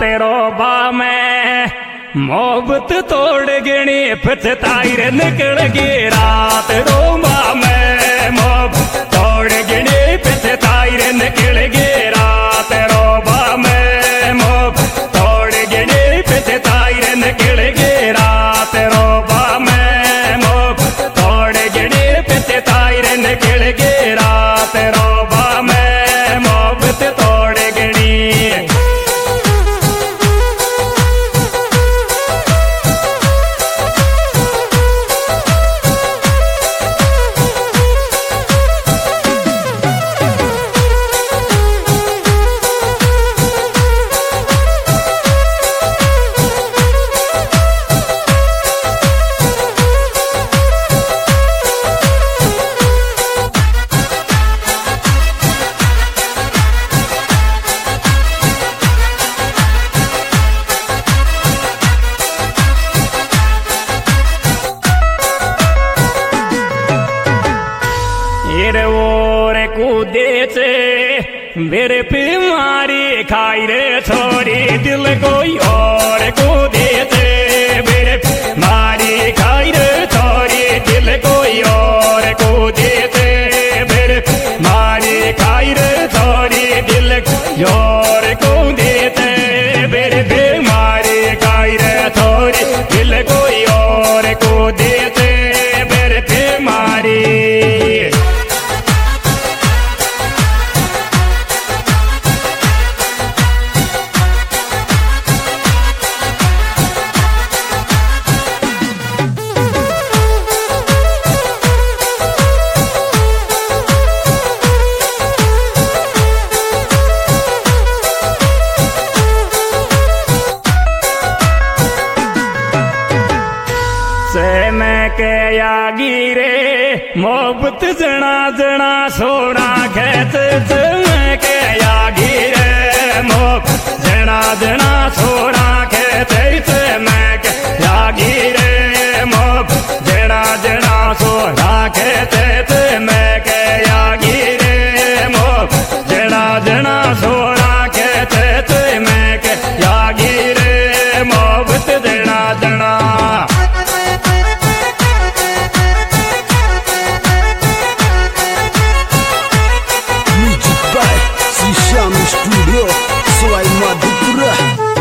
तेरो बा में मोहब्बत तोड़ गणी पछताई रे निकल गई रात रोबा में मोहब्बत तोड़ गणी पछताई रे निकल गई रात रोबा में मोहब्बत तोड़ गणी पछताई रे निकल गई रात रोबा में मोहब्बत तोड़ गणी पछताई रे निकल गई रात रोबा में मोहब्बत तोड़ गणी। मेरे पे मारी खाई रे छोरी दिल कोई और को देते मेरे पे मारी खाई रे छोरी दिल कोई और को देते मेरे पे मारी खाई रे छोरी दिल और को देते मेरे पे मारी खाई रे छोरी दिल कोई और को देते मेरे पे मारी। के यागी रे मोहब्बत जना जना सोना खेत में के यागी रे मोहब्बत जना जना सोना खेत में के यागी रे मोहब्बत जना जना सोना खेत में के यागी रे मोहब्बत जना जना सोना खेत में के यागी रे मोहब्बत जना जना। Studio Soai Madhupura.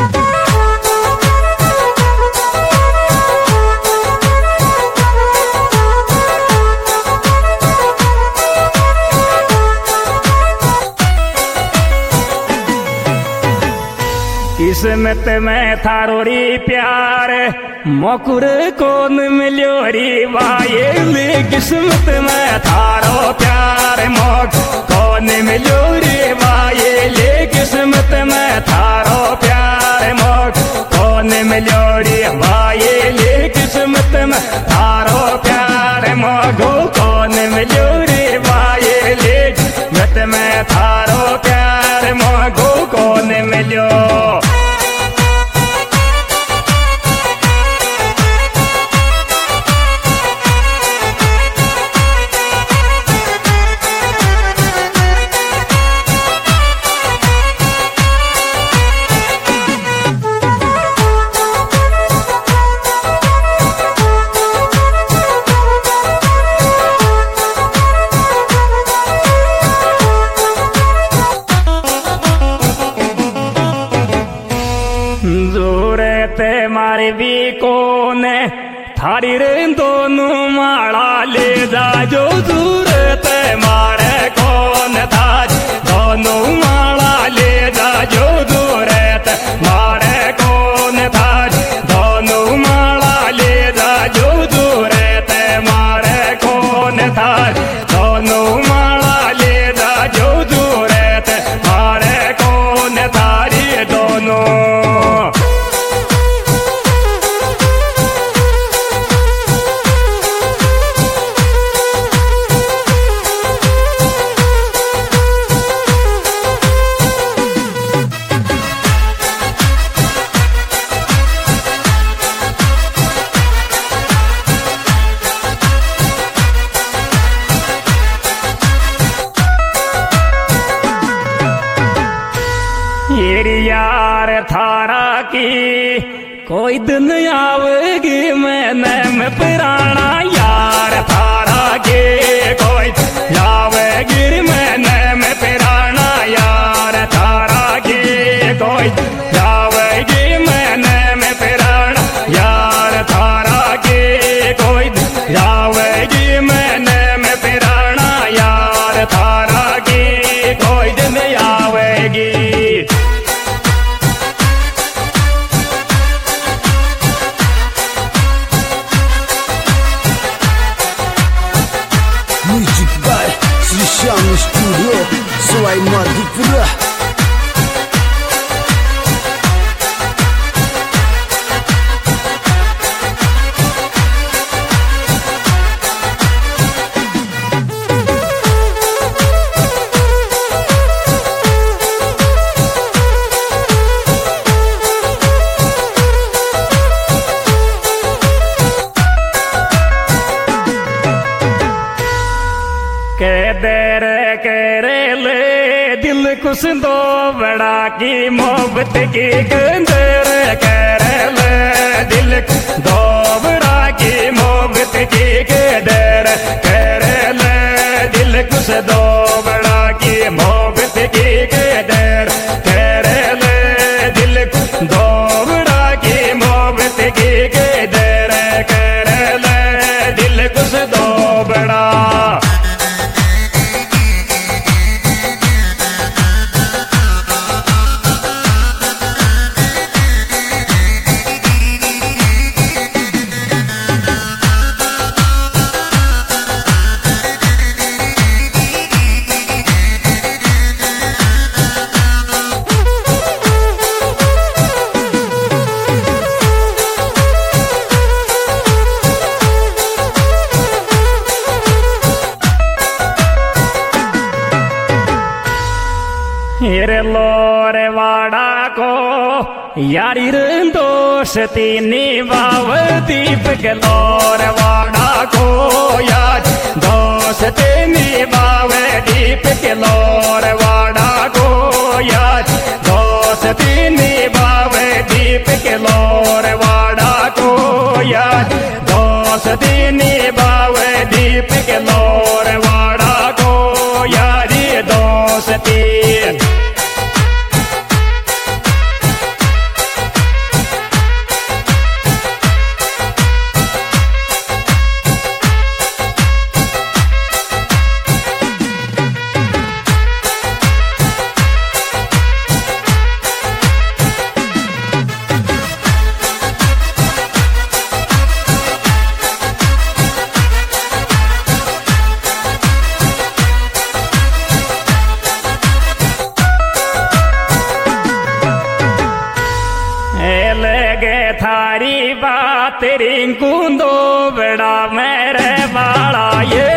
किस्मत में थारो री प्यार मोकुर कौन मिलो री वायल किस्मत में थारो प्यार मोक कौन मिलो री वायल किस्मत में थारो प्यार मोक कौन मिलो री वायल किस्मत में थारो प्यार मोगो कौन मिलो री वायल किस्मत में थारो प्यार मोगो कौन मिलो। की कोई दिन आवेगी मैंने में पुराना यार थारा के कोई आवेगी मैंने में पुराना यार थारा के कोई आवेगी मैंने में पुराना यार थारा के कोई आवेगी मैंने में पुराना यार थारा के कोई दिन आवेगी। Music by Sisham Studio, Suai Madhipura. के देर करे ले दिल कुछ दो बड़ा की मोहब्बत की देर करे ले दिल दो बड़ा की मोहब्बत की देर करे ले दिल कुछ दो बड़ा की मोहब्बत की देर करे ले दिल दो बड़ा की मोहब्बत की देर करे ले दिल कुछ दो बड़ा। हिरे लोरे वाड़ा को यारी दोस्ती निभाव दीप के लोरे वाड़ा को यार दोस्ती निभाव दीप के लोरे वाड़ा को यार दोस्ती निभाव दीप के लोरे वाड़ा को यार दोस्ती निभाव दीप के लोरे वाड़ा को यारी दोस्ती। थारी बात रिंकू दो बड़ा मेरे बाड़ा ये